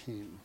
16.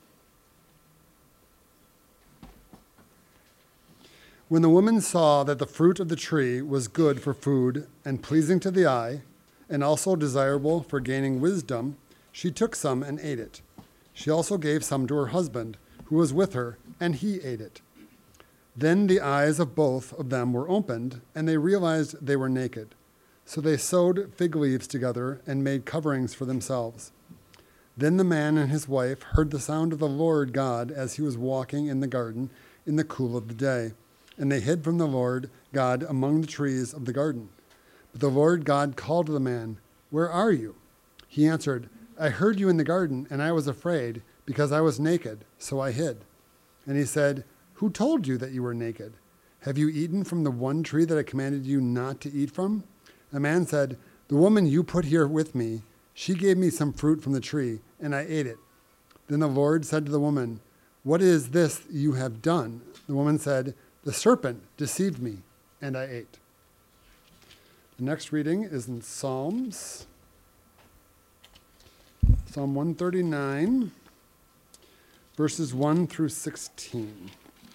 When the woman saw that the fruit of the tree was good for food and pleasing to the eye, and also desirable for gaining wisdom, she took some and ate it. She also gave some to her husband, who was with her, and he ate it. Then the eyes of both of them were opened, and they realized they were naked. So they sewed fig leaves together and made coverings for themselves. Then the man and his wife heard the sound of the Lord God as he was walking in the garden in the cool of the day. And they hid from the Lord God among the trees of the garden. But the Lord God called to the man, "Where are you?" He answered, "I heard you in the garden, and I was afraid, because I was naked, so I hid." And he said, "Who told you that you were naked? Have you eaten from the one tree that I commanded you not to eat from?" The man said, "The woman you put here with me, she gave me some fruit from the tree, and I ate it." Then the Lord said to the woman, "What is this you have done?" The woman said, "The serpent deceived me, and I ate." The next reading is in Psalm 139, verses 1 through 16.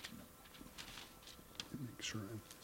Make sure.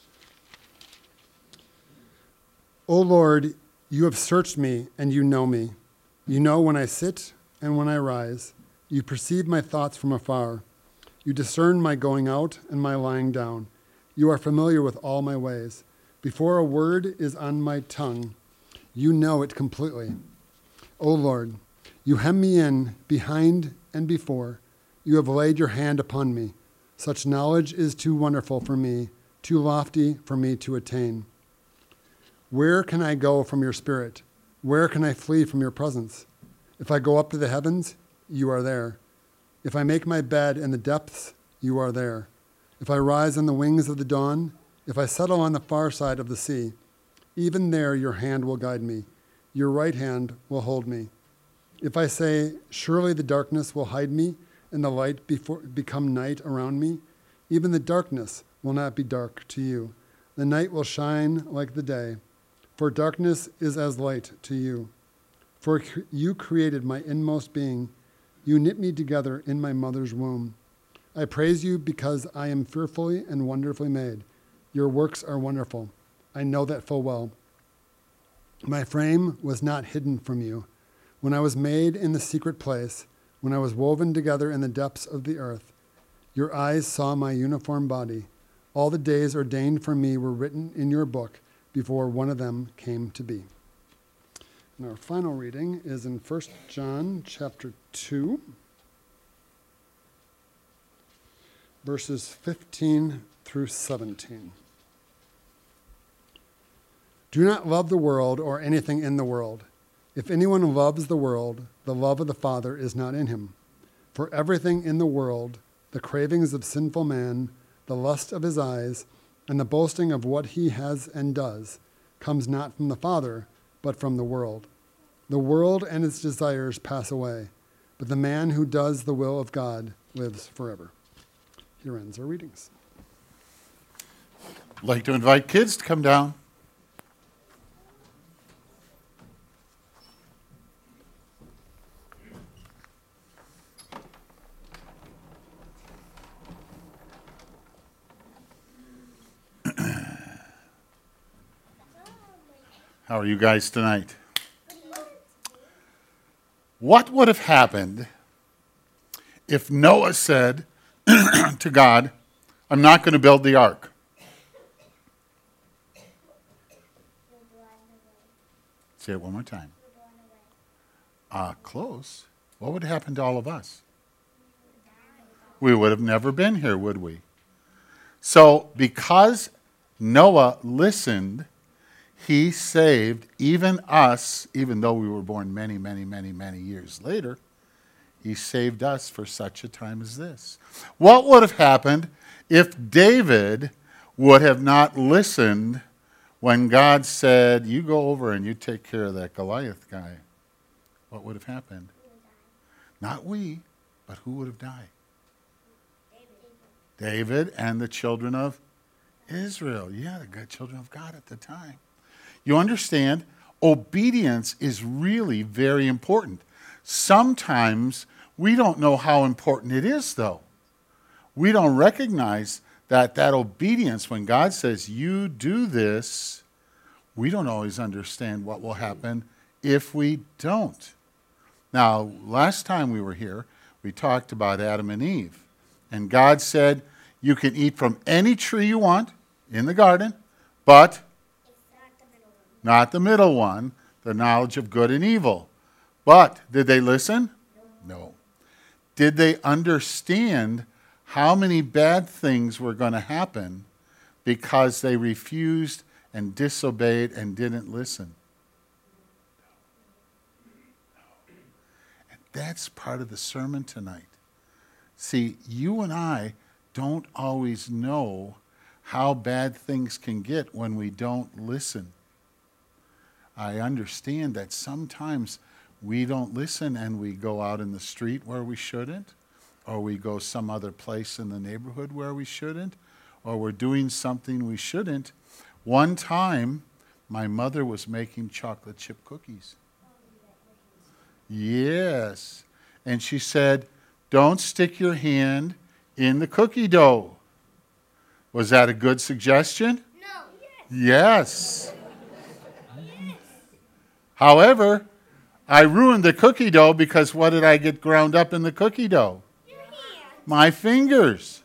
O Lord, you have searched me, and you know me. You know when I sit and when I rise. You perceive my thoughts from afar. You discern my going out and my lying down. You are familiar with all my ways. Before a word is on my tongue, you know it completely. O Lord, you hem me in behind and before. You have laid your hand upon me. Such knowledge is too wonderful for me, too lofty for me to attain. Where can I go from your spirit? Where can I flee from your presence? If I go up to the heavens, you are there. If I make my bed in the depths, you are there. If I rise on the wings of the dawn, if I settle on the far side of the sea, even there your hand will guide me. Your right hand will hold me. If I say, surely the darkness will hide me, and the light become night around me, even the darkness will not be dark to you. The night will shine like the day, for darkness is as light to you. For you created my inmost being. You knit me together in my mother's womb. I praise you because I am fearfully and wonderfully made. Your works are wonderful. I know that full well. My frame was not hidden from you. When I was made in the secret place, when I was woven together in the depths of the earth, your eyes saw my uniform body. All the days ordained for me were written in your book before one of them came to be. And our final reading is in 1 John chapter 2, verses 15 through 17. Do not love the world or anything in the world. If anyone loves the world, the love of the Father is not in him. For everything in the world, the cravings of sinful man, the lust of his eyes, and the boasting of what he has and does, comes not from the Father, but from the world. The world and its desires pass away, but the man who does the will of God lives forever. Here ends our readings. I'd like to invite kids to come down. How are you guys tonight? What would have happened if Noah said to God, I'm not going to build the ark? Say it one more time. Close. What would happen to all of us? We would have never been here, would we? So because Noah listened, he saved even us, even though we were born many, many, many, many years later. He saved us for such a time as this. What would have happened if David would have not listened when God said, you go over and you take care of that Goliath guy? What would have happened? Not we, but who would have died? David and the children of Israel. Yeah, the children of God at the time. You understand, obedience is really very important. Sometimes We don't know how important it is, though. We don't recognize that obedience, when God says, you do this, we don't always understand what will happen if we don't. Now, last time we were here, we talked about Adam and Eve. And God said, you can eat from any tree you want in the garden, but not the middle one, the knowledge of good and evil. But did they listen? No. Did they understand how many bad things were going to happen because they refused and disobeyed and didn't listen? And that's part of the sermon tonight. See, you and I don't always know how bad things can get when we don't listen. I understand that sometimes we don't listen and we go out in the street where we shouldn't, or we go some other place in the neighborhood where we shouldn't, or we're doing something we shouldn't. One time, my mother was making chocolate chip cookies. Yes. And she said, don't stick your hand in the cookie dough. Was that a good suggestion? No. Yes. However, I ruined the cookie dough because what did I get ground up in the cookie dough? Your hand. My fingers.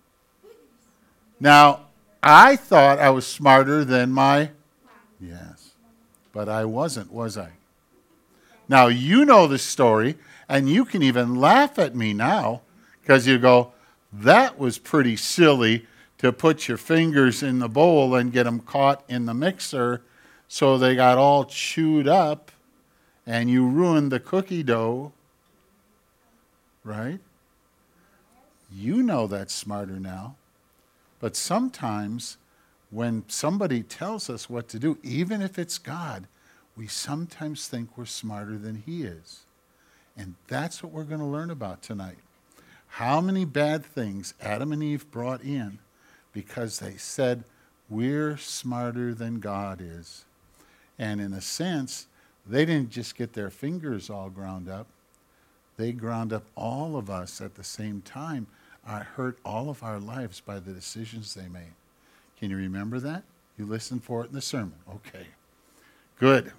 Now, I thought I was smarter than my... Yes. But I wasn't, was I? Now, you know the story, and you can even laugh at me now because you go, that was pretty silly to put your fingers in the bowl and get them caught in the mixer so they got all chewed up and you ruined the cookie dough, right? You know that's smarter now. But sometimes when somebody tells us what to do, even if it's God, we sometimes think we're smarter than he is. And that's what we're going to learn about tonight. How many bad things Adam and Eve brought in because they said, we're smarter than God is. And in a sense, they didn't just get their fingers all ground up. They ground up all of us at the same time. Hurt all of our lives by the decisions they made. Can you remember that? You listened for it in the sermon. Okay. Good.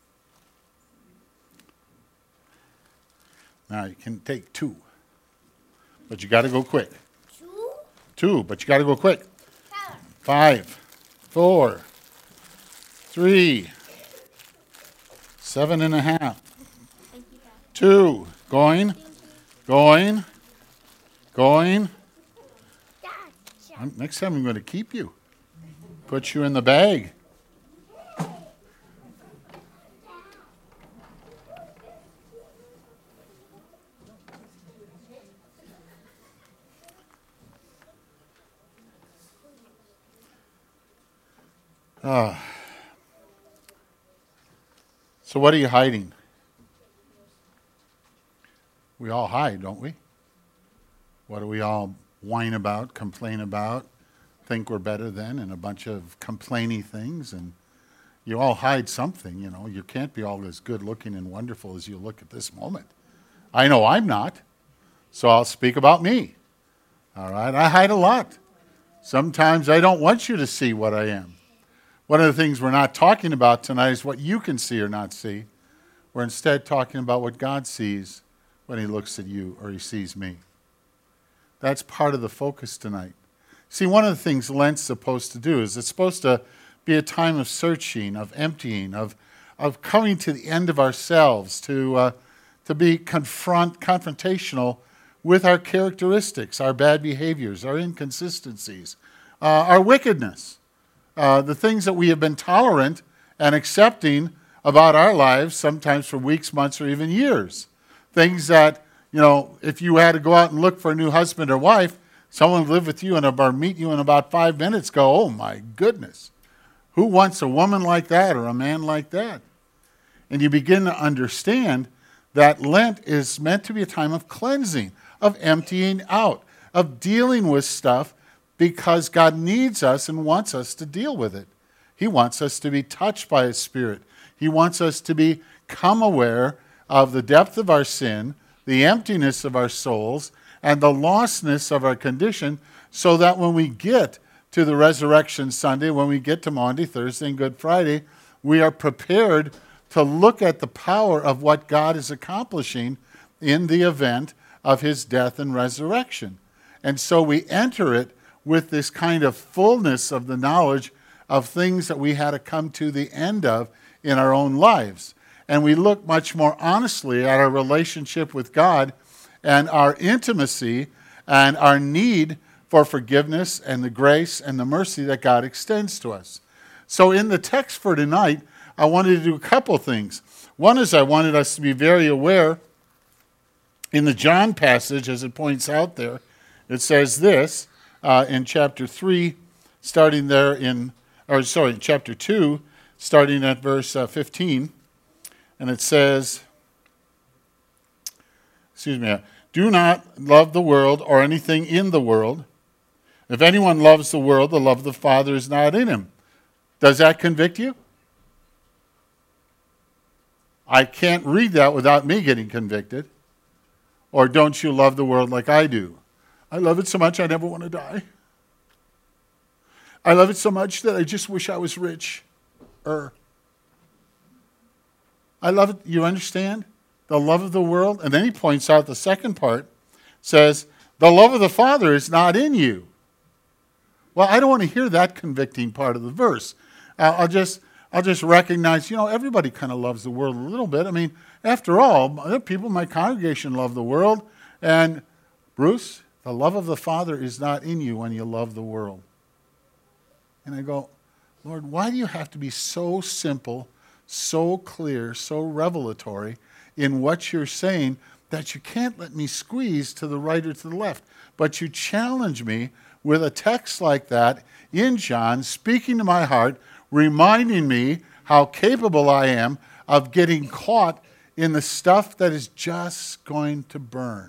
Now you can take 2. But you got to go quick. 2? 2, but you got to go quick. 5, 4, 3, 7.5. 2. Going. Next time I'm going to keep you. Put you in the bag. So what are you hiding? We all hide, don't we? What do we all whine about, complain about, think we're better than, and a bunch of complainy things? And you all hide something, you know. You can't be all as good looking and wonderful as you look at this moment. I know I'm not, so I'll speak about me. All right? I hide a lot. Sometimes I don't want you to see what I am. One of the things we're not talking about tonight is what you can see or not see. We're instead talking about what God sees when he looks at you or he sees me. That's part of the focus tonight. See, one of the things Lent's supposed to do is it's supposed to be a time of searching, of emptying, of coming to the end of ourselves, to be confrontational with our characteristics, our bad behaviors, our inconsistencies, our wickedness, the things that we have been tolerant and accepting about our lives, sometimes for weeks, months, or even years. Things that, you know, if you had to go out and look for a new husband or wife, someone would live with you or meet you in about 5 minutes, go, oh my goodness, who wants a woman like that or a man like that? And you begin to understand that Lent is meant to be a time of cleansing, of emptying out, of dealing with stuff because God needs us and wants us to deal with it. He wants us to be touched by his Spirit. He wants us to become aware of the depth of our sin, the emptiness of our souls, and the lostness of our condition, so that when we get to the Resurrection Sunday, when we get to Maundy, Thursday, and Good Friday, we are prepared to look at the power of what God is accomplishing in the event of his death and resurrection. And so we enter it with this kind of fullness of the knowledge of things that we had to come to the end of in our own lives. And we look much more honestly at our relationship with God and our intimacy and our need for forgiveness and the grace and the mercy that God extends to us. So in the text for tonight, I wanted to do a couple things. One is I wanted us to be very aware in the John passage, as it points out there, it says this in chapter 3, starting there in chapter 2, starting at verse 15. And it says, do not love the world or anything in the world. If anyone loves the world, the love of the Father is not in him. Does that convict you? I can't read that without me getting convicted. Or don't you love the world like I do? I love it so much I never want to die. I love it so much that I just wish I was rich. I love it, you understand? The love of the world. And then he points out the second part, says, the love of the Father is not in you. Well, I don't want to hear that convicting part of the verse. I'll just recognize, everybody kind of loves the world a little bit. I mean, after all, other people in my congregation love the world. And Bruce, the love of the Father is not in you when you love the world. And I go, Lord, why do you have to be so simple, so clear, so revelatory in what you're saying that you can't let me squeeze to the right or to the left? But you challenge me with a text like that in John, speaking to my heart, reminding me how capable I am of getting caught in the stuff that is just going to burn.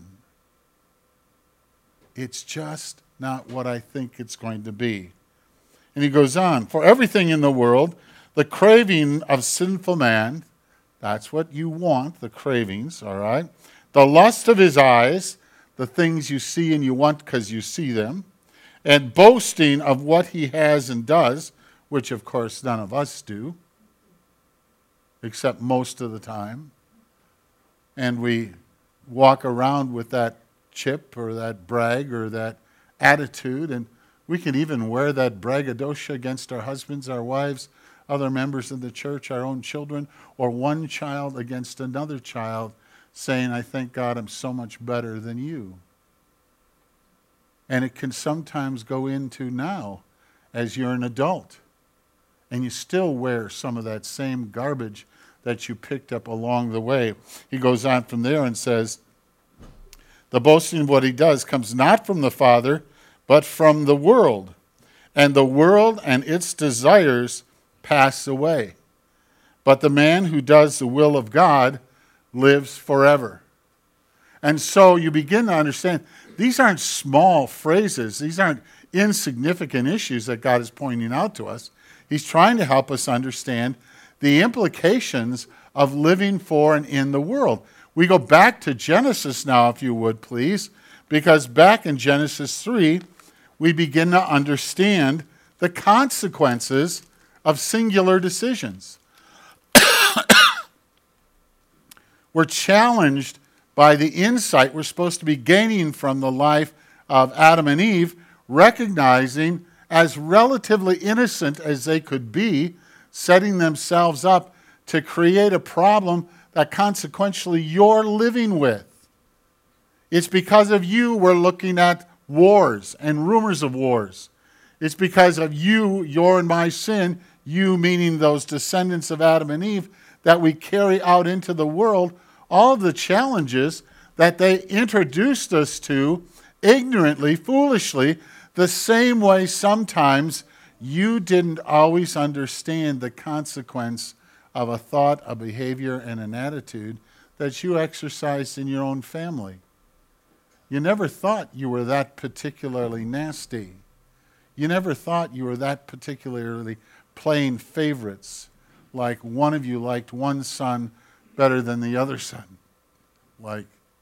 It's just not what I think it's going to be. And he goes on, for everything in the world, the craving of sinful man, that's what you want, the cravings, all right? The lust of his eyes, the things you see and you want because you see them, and boasting of what he has and does, which of course none of us do, except most of the time. And we walk around with that chip or that brag or that attitude, and we can even wear that braggadocio against our husbands, our wives, other members of the church, our own children, or one child against another child, saying, I thank God I'm so much better than you. And it can sometimes go into now, as you're an adult, and you still wear some of that same garbage that you picked up along the way. He goes on from there and says, the boasting of what he does comes not from the Father, but from the world. And the world and its desires pass away. But the man who does the will of God lives forever. And so you begin to understand, these aren't small phrases. These aren't insignificant issues that God is pointing out to us. He's trying to help us understand the implications of living for and in the world. We go back to Genesis now, if you would, please, because back in Genesis 3, we begin to understand the consequences of singular decisions. We're challenged by the insight we're supposed to be gaining from the life of Adam and Eve, recognizing as relatively innocent as they could be, setting themselves up to create a problem that consequentially you're living with. It's because of you we're looking at wars and rumors of wars. It's because of you, your and my sin, you meaning those descendants of Adam and Eve, that we carry out into the world all of the challenges that they introduced us to ignorantly, foolishly, the same way sometimes you didn't always understand the consequence of a thought, a behavior, and an attitude that you exercised in your own family. You never thought you were that particularly nasty. You never thought you were that particularly playing favorites, like one of you liked one son better than the other son, like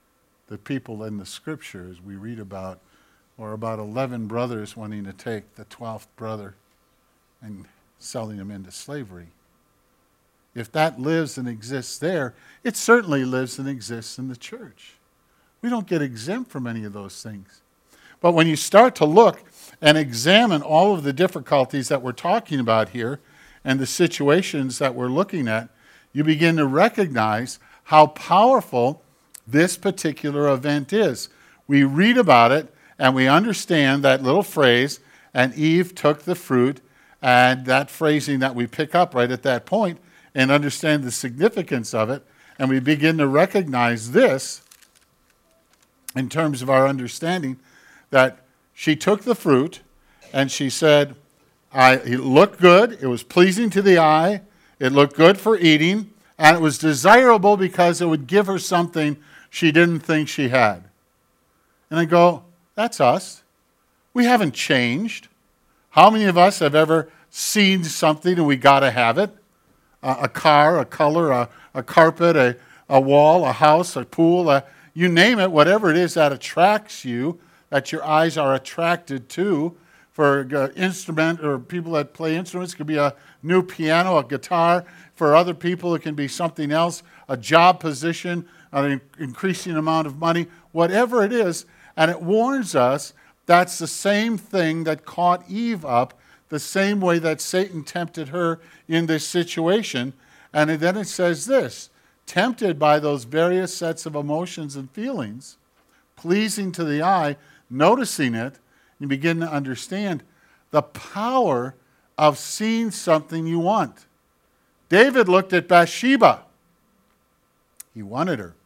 the people in the scriptures we read about, or about 11 brothers wanting to take the 12th brother and selling him into slavery. If that lives and exists there, it certainly lives and exists in the church. We don't get exempt from any of those things. But when you start to look and examine all of the difficulties that we're talking about here and the situations that we're looking at, you begin to recognize how powerful this particular event is. We read about it and we understand that little phrase, and Eve took the fruit, and that phrasing that we pick up right at that point and understand the significance of it, and we begin to recognize this in terms of our understanding that she took the fruit and she said, it looked good, it was pleasing to the eye, it looked good for eating, and it was desirable because it would give her something she didn't think she had. And I go, that's us. We haven't changed. How many of us have ever seen something and we got to have it? A car, a color, a carpet, a wall, a house, a pool, you name it, whatever it is that attracts you, that your eyes are attracted to. For an instrument or people that play instruments, it could be a new piano, a guitar. For other people, it can be something else, a job position, an increasing amount of money, whatever it is. And it warns us that's the same thing that caught Eve up, the same way that Satan tempted her in this situation. And then it says this, tempted by those various sets of emotions and feelings, pleasing to the eye, noticing it, you begin to understand the power of seeing something you want. David looked at Bathsheba. He wanted her.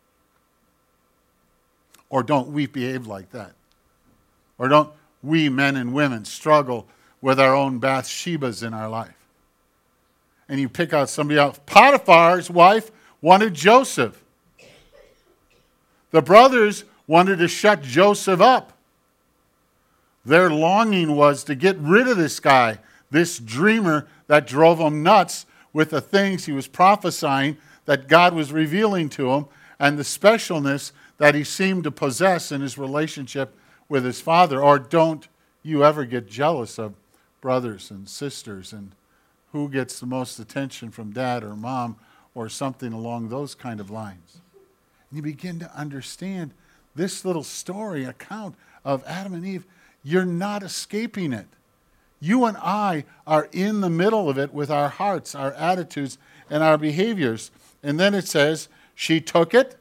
Or don't we behave like that? Or don't we men and women struggle with our own Bathshebas in our life? And you pick out somebody else. Potiphar's wife wanted Joseph. The brothers wanted to shut Joseph up. Their longing was to get rid of this guy, this dreamer that drove them nuts with the things he was prophesying that God was revealing to him and the specialness that he seemed to possess in his relationship with his father. Or don't you ever get jealous of brothers and sisters and who gets the most attention from dad or mom or something along those kind of lines? And you begin to understand this little story account of Adam and Eve. You're not escaping it. You and I are in the middle of it with our hearts, our attitudes, and our behaviors. And then it says, she took it,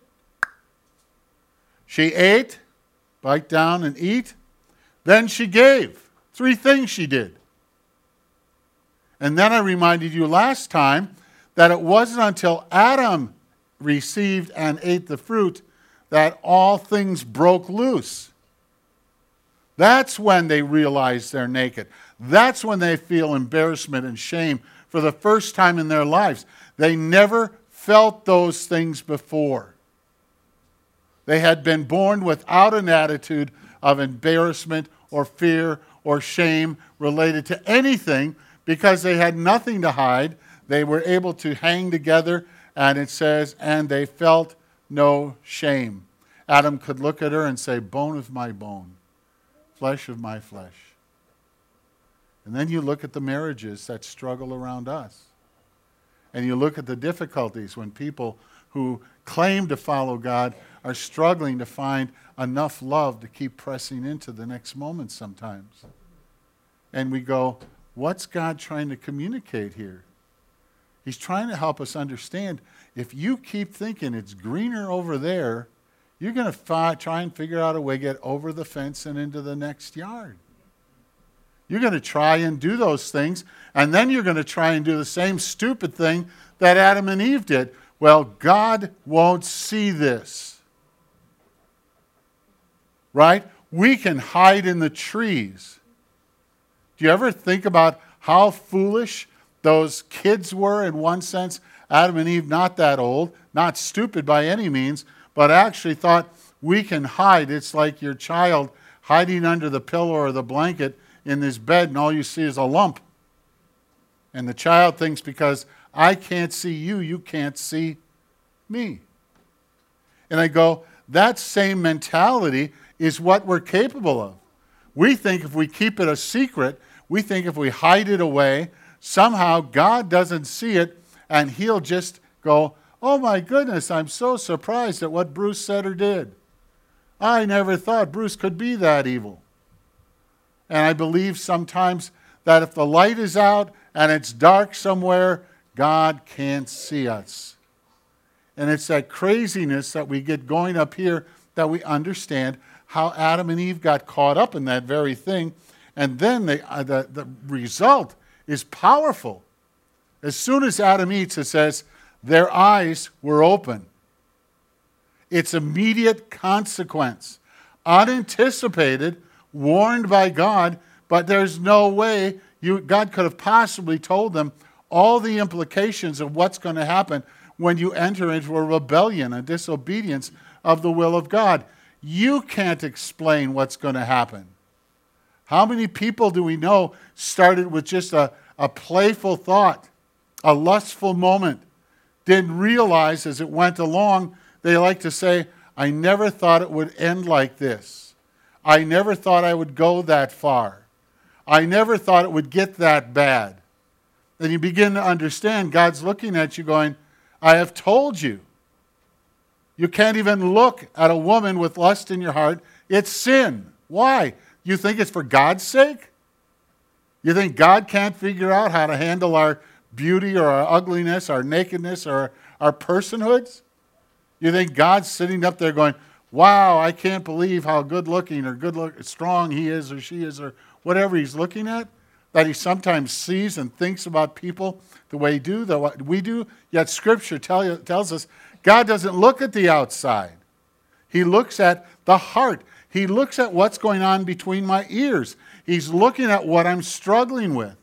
she ate, bite down and eat, then she gave. 3 things she did. And then I reminded you last time that it wasn't until Adam received and ate the fruit that all things broke loose. That's when they realize they're naked. That's when they feel embarrassment and shame for the first time in their lives. They never felt those things before. They had been born without an attitude of embarrassment or fear or shame related to anything because they had nothing to hide. They were able to hang together, and it says, and they felt no shame. Adam could look at her and say, bone of my bone, flesh of my flesh. And then you look at the marriages that struggle around us. And you look at the difficulties when people who claim to follow God are struggling to find enough love to keep pressing into the next moment sometimes. And we go, what's God trying to communicate here? He's trying to help us understand if you keep thinking it's greener over there, you're going to try and figure out a way to get over the fence and into the next yard. You're going to try and do those things, and then you're going to try and do the same stupid thing that Adam and Eve did. Well, God won't see this. Right? We can hide in the trees. Do you ever think about how foolish those kids were in one sense? Adam and Eve, not that old, not stupid by any means, but actually thought we can hide. It's like your child hiding under the pillow or the blanket in this bed and all you see is a lump. And the child thinks because I can't see you, you can't see me. And I go, that same mentality is what we're capable of. We think if we keep it a secret, we think if we hide it away, somehow God doesn't see it and he'll just go, oh my goodness, I'm so surprised at what Bruce said or did. I never thought Bruce could be that evil. And I believe sometimes that if the light is out and it's dark somewhere, God can't see us. And it's that craziness that we get going up here that we understand how Adam and Eve got caught up in that very thing. And then the result is powerful. As soon as Adam eats, it says, their eyes were open. It's immediate consequence. Unanticipated, warned by God, but there's no way God could have possibly told them all the implications of what's going to happen when you enter into a rebellion, a disobedience of the will of God. You can't explain what's going to happen. How many people do we know started with just a playful thought, a lustful moment, didn't realize as it went along, they like to say, I never thought it would end like this. I never thought I would go that far. I never thought it would get that bad. Then you begin to understand God's looking at you going, I have told you. You can't even look at a woman with lust in your heart. It's sin. Why? You think it's for God's sake? You think God can't figure out how to handle our beauty or our ugliness, our nakedness, or our personhoods? You think God's sitting up there going, wow, I can't believe how good-looking or strong he is or she is or whatever he's looking at? That he sometimes sees and thinks about people the way we do. Yet Scripture tells us God doesn't look at the outside. He looks at the heart. He looks at what's going on between my ears. He's looking at what I'm struggling with.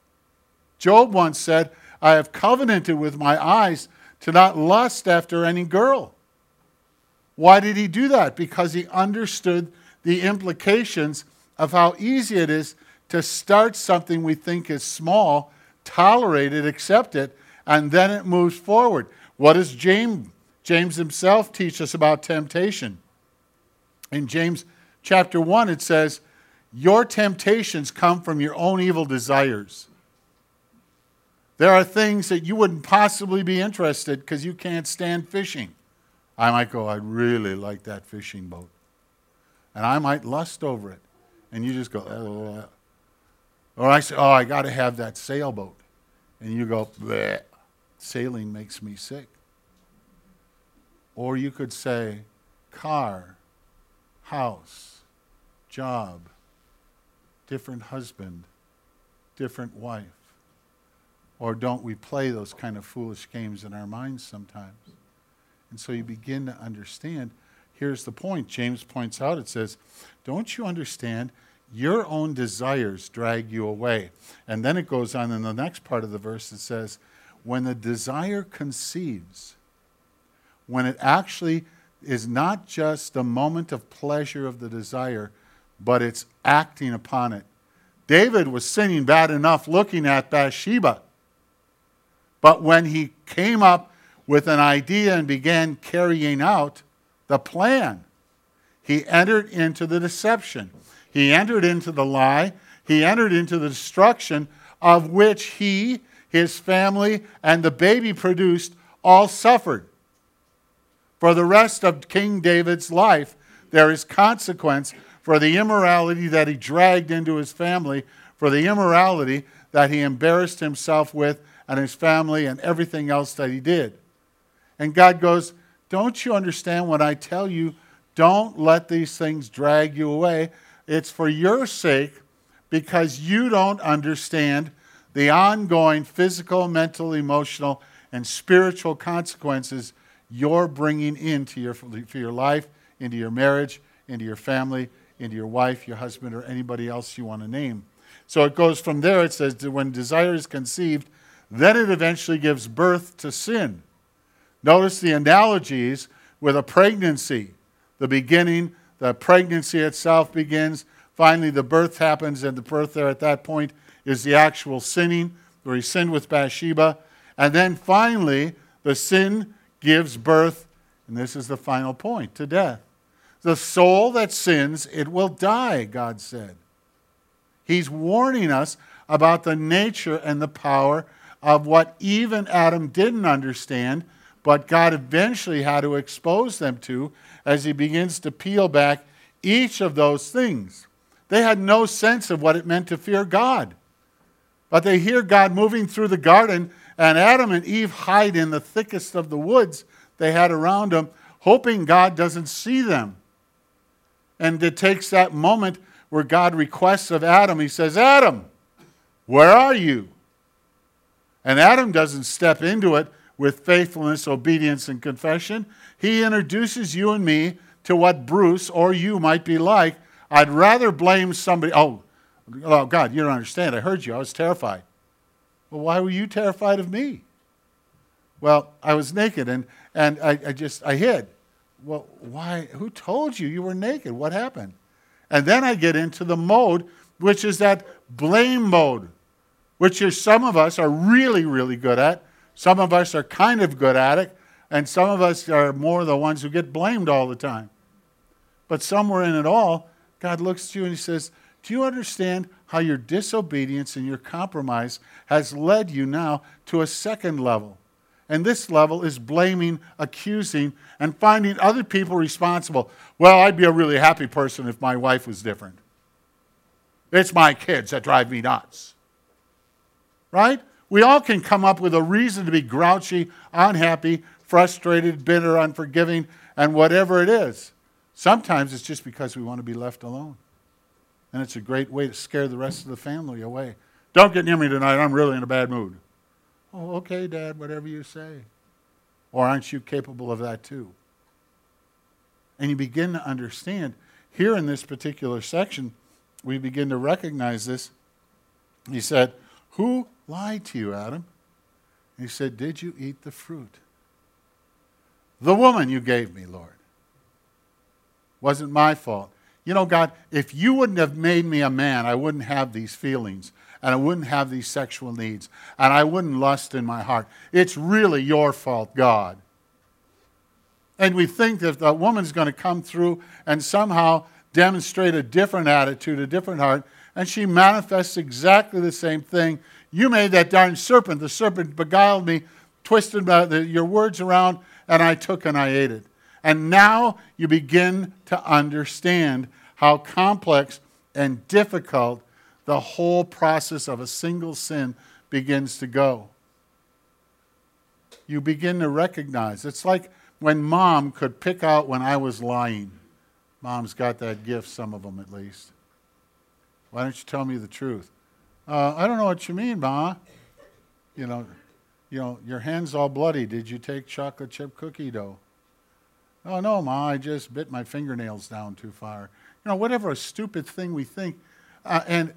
Job once said, I have covenanted with my eyes to not lust after any girl. Why did he do that? Because he understood the implications of how easy it is to start something we think is small, tolerate it, accept it, and then it moves forward. What does James himself teach us about temptation? In James chapter 1, it says, your temptations come from your own evil desires. There are things that you wouldn't possibly be interested because you can't stand fishing. I might go, I really like that fishing boat. And I might lust over it. And you just go, oh. Or I say, oh, I got to have that sailboat. And you go, bleh, sailing makes me sick. Or you could say, car, house, job, different husband, different wife. Or don't we play those kind of foolish games in our minds sometimes? And so you begin to understand, here's the point. James points out, it says, don't you understand? Your own desires drag you away. And then it goes on in the next part of the verse, it says, when the desire conceives, when it actually is not just a moment of pleasure of the desire, but it's acting upon it. David was sinning bad enough looking at Bathsheba. But when he came up with an idea and began carrying out the plan, he entered into the deception. He entered into the lie. He entered into the destruction of which he, his family, and the baby produced all suffered. For the rest of King David's life, there is consequence for the immorality that he dragged into his family, for the immorality that he embarrassed himself with and his family and everything else that he did. And God goes, don't you understand when I tell you, don't let these things drag you away? It's for your sake, because you don't understand the ongoing physical, mental, emotional, and spiritual consequences you're bringing into your life, into your marriage, into your family, into your wife, your husband, or anybody else you want to name. So it goes from there. It says that when desire is conceived, then it eventually gives birth to sin. Notice the analogies with a pregnancy. The beginning, the pregnancy itself begins. Finally, the birth happens, and the birth there at that point is the actual sinning, where he sinned with Bathsheba. And then finally, the sin gives birth And this is the final point, to death. The soul that sins, it will die, God said. He's warning us about the nature and the power of what even Adam didn't understand, but God eventually had to expose them to as he begins to peel back each of those things. They had no sense of what it meant to fear God. But they hear God moving through the garden, and Adam and Eve hide in the thickest of the woods they had around them, hoping God doesn't see them. And it takes that moment where God requests of Adam, he says, Adam, where are you? And Adam doesn't step into it with faithfulness, obedience, and confession. He introduces you and me to what Bruce or you might be like. I'd rather blame somebody. Oh, God, you don't understand. I heard you. I was terrified. Well, why were you terrified of me? Well, I was naked and I hid. Well, why? Who told you were naked? What happened? And then I get into the mode, which is that blame mode, which is some of us are really, really good at. Some of us are kind of good at it. And some of us are more the ones who get blamed all the time. But somewhere in it all, God looks at you and he says, do you understand how your disobedience and your compromise has led you now to a second level? And this level is blaming, accusing, and finding other people responsible. Well, I'd be a really happy person if my wife was different. It's my kids that drive me nuts. Right? We all can come up with a reason to be grouchy, unhappy, frustrated, bitter, unforgiving, and whatever it is. Sometimes it's just because we want to be left alone. And it's a great way to scare the rest of the family away. Don't get near me tonight. I'm really in a bad mood. Oh, okay, Dad, whatever you say. Or aren't you capable of that too? And you begin to understand. Here in this particular section, we begin to recognize this. He said, who lied to you, Adam? And he said, did you eat the fruit? The woman you gave me, Lord. Wasn't my fault. You know, God, if you wouldn't have made me a man, I wouldn't have these feelings, and I wouldn't have these sexual needs, and I wouldn't lust in my heart. It's really your fault, God. And we think that the woman's going to come through and somehow demonstrate a different attitude, a different heart, and she manifests exactly the same thing. You made that darn serpent. The serpent beguiled me, twisted your words around, and I took and I ate it. And now you begin to understand how complex and difficult the whole process of a single sin begins to go. You begin to recognize. It's like when Mom could pick out when I was lying. Mom's got that gift, some of them at least. Why don't you tell me the truth? I don't know what you mean, Ma. You know, your hand's all bloody. Did you take chocolate chip cookie dough? Oh, no, Ma, I just bit my fingernails down too far. You know, whatever a stupid thing we think. And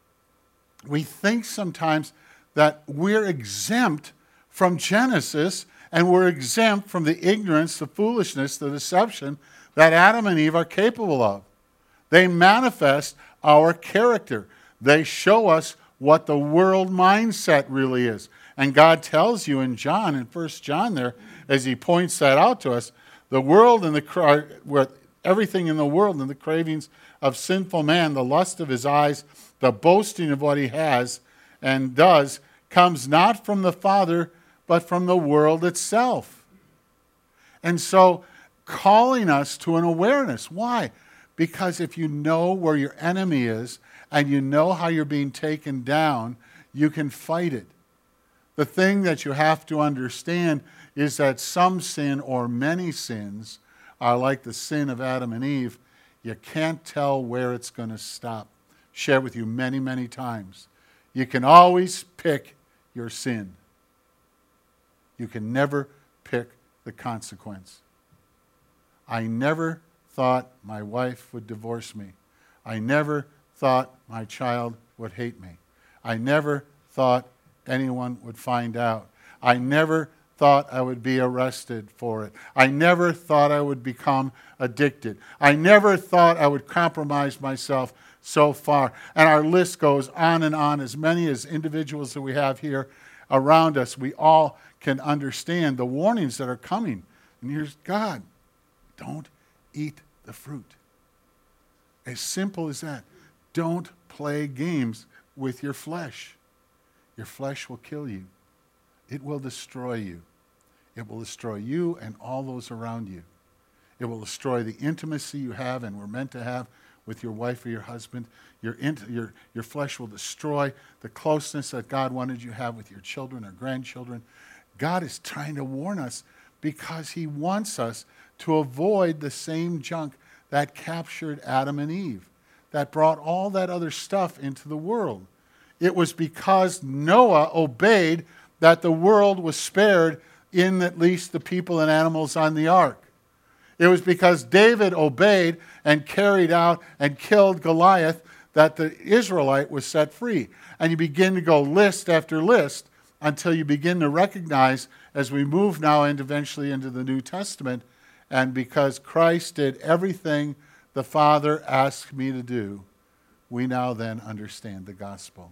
we think sometimes that we're exempt from Genesis and we're exempt from the ignorance, the foolishness, the deception that Adam and Eve are capable of. They manifest our character. They show us what the world mindset really is. And God tells you in 1 John there, as he points that out to us, the world and everything in the world and the cravings of sinful man, the lust of his eyes, the boasting of what he has and does, comes not from the Father, but from the world itself. And so, calling us to an awareness. Why? Because if you know where your enemy is and you know how you're being taken down, you can fight it. The thing that you have to understand is that some sin or many sins are like the sin of Adam and Eve. You can't tell where it's going to stop. Share with you many, many times. You can always pick your sin. You can never pick the consequence. I never thought my wife would divorce me. I never thought my child would hate me. I never thought anyone would find out. I never thought I would be arrested for it. I never thought I would become addicted. I never thought I would compromise myself so far. And our list goes on and on. As many as individuals that we have here around us, we all can understand the warnings that are coming. And here's God. Don't eat the fruit. As simple as that. Don't play games with your flesh. Your flesh will kill you. It will destroy you. It will destroy you and all those around you. It will destroy the intimacy you have and were meant to have with your wife or your husband. Your flesh will destroy the closeness that God wanted you to have with your children or grandchildren. God is trying to warn us because he wants us to avoid the same junk that captured Adam and Eve, that brought all that other stuff into the world. It was because Noah obeyed that the world was spared in at least the people and animals on the ark. It was because David obeyed and carried out and killed Goliath that the Israelite was set free. And you begin to go list after list until you begin to recognize, as we move now and eventually into the New Testament, and because Christ did everything the Father asked me to do, we now then understand the gospel.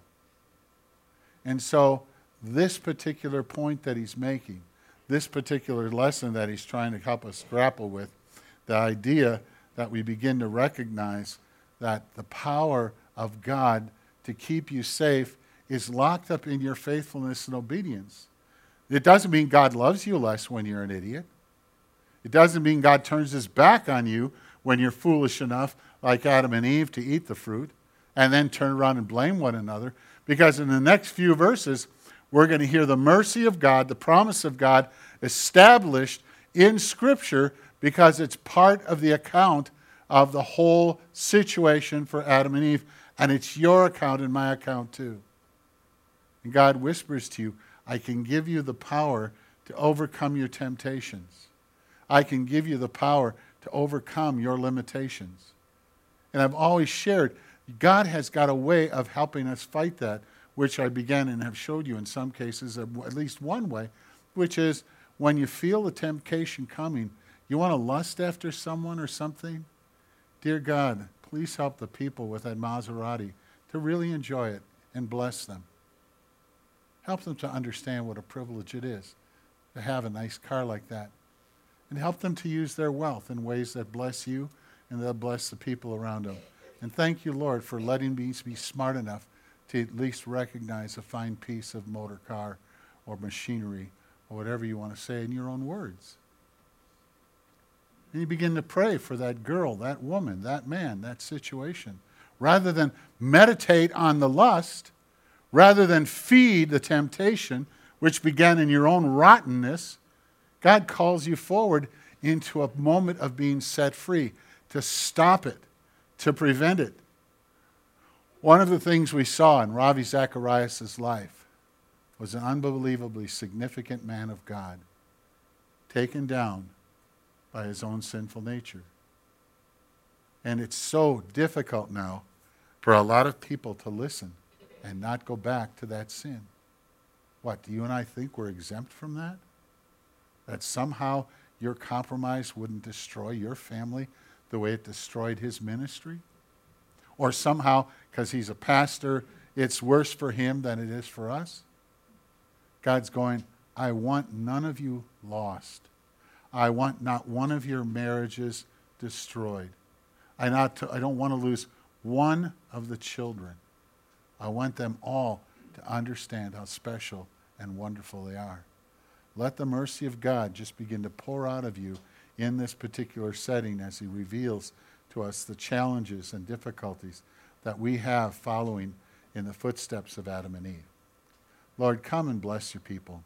And so this particular point that he's making, this particular lesson that he's trying to help us grapple with, the idea that we begin to recognize that the power of God to keep you safe is locked up in your faithfulness and obedience. It doesn't mean God loves you less when you're an idiot. It doesn't mean God turns his back on you when you're foolish enough, like Adam and Eve, to eat the fruit and then turn around and blame one another. Because in the next few verses, we're going to hear the mercy of God, the promise of God established in Scripture because it's part of the account of the whole situation for Adam and Eve. And it's your account and my account too. And God whispers to you, I can give you the power to overcome your temptations. I can give you the power to overcome your limitations. And I've always shared, God has got a way of helping us fight that, which I began and have showed you in some cases, at least one way, which is when you feel the temptation coming, you want to lust after someone or something? Dear God, please help the people with that Maserati to really enjoy it and bless them. Help them to understand what a privilege it is to have a nice car like that. And help them to use their wealth in ways that bless you and that bless the people around them. And thank you, Lord, for letting me be smart enough to at least recognize a fine piece of motor car or machinery or whatever you want to say in your own words. And you begin to pray for that girl, that woman, that man, that situation. Rather than meditate on the lust, rather than feed the temptation, which began in your own rottenness, God calls you forward into a moment of being set free, to stop it, to prevent it. One of the things we saw in Ravi Zacharias' life was an unbelievably significant man of God, taken down by his own sinful nature. And it's so difficult now for a lot of people to listen and not go back to that sin. What, do you and I think we're exempt from that? That somehow your compromise wouldn't destroy your family the way it destroyed his ministry? Or somehow, because he's a pastor, it's worse for him than it is for us? God's going, I want none of you lost. I want not one of your marriages destroyed. I don't want to lose one of the children. I want them all to understand how special and wonderful they are. Let the mercy of God just begin to pour out of you in this particular setting as he reveals to us the challenges and difficulties that we have following in the footsteps of Adam and Eve. Lord, come and bless your people.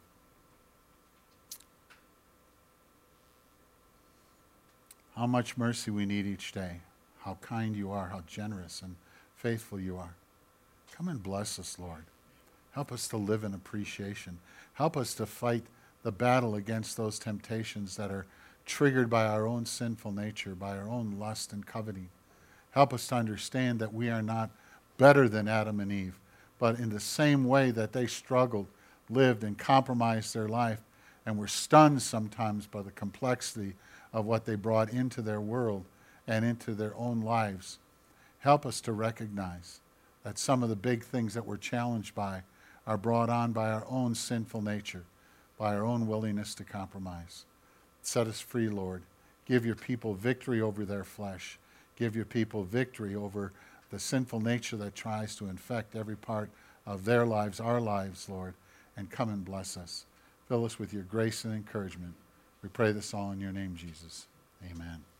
How much mercy we need each day. How kind you are, how generous and faithful you are. Come and bless us, Lord. Help us to live in appreciation. Help us to fight the battle against those temptations that are triggered by our own sinful nature, by our own lust and coveting. Help us to understand that we are not better than Adam and Eve, but in the same way that they struggled, lived, and compromised their life, and were stunned sometimes by the complexity of what they brought into their world and into their own lives. Help us to recognize that some of the big things that we're challenged by are brought on by our own sinful nature, by our own willingness to compromise. Set us free, Lord. Give your people victory over their flesh. Give your people victory over the sinful nature that tries to infect every part of their lives, our lives, Lord. And come and bless us. Fill us with your grace and encouragement. We pray this all in your name, Jesus. Amen.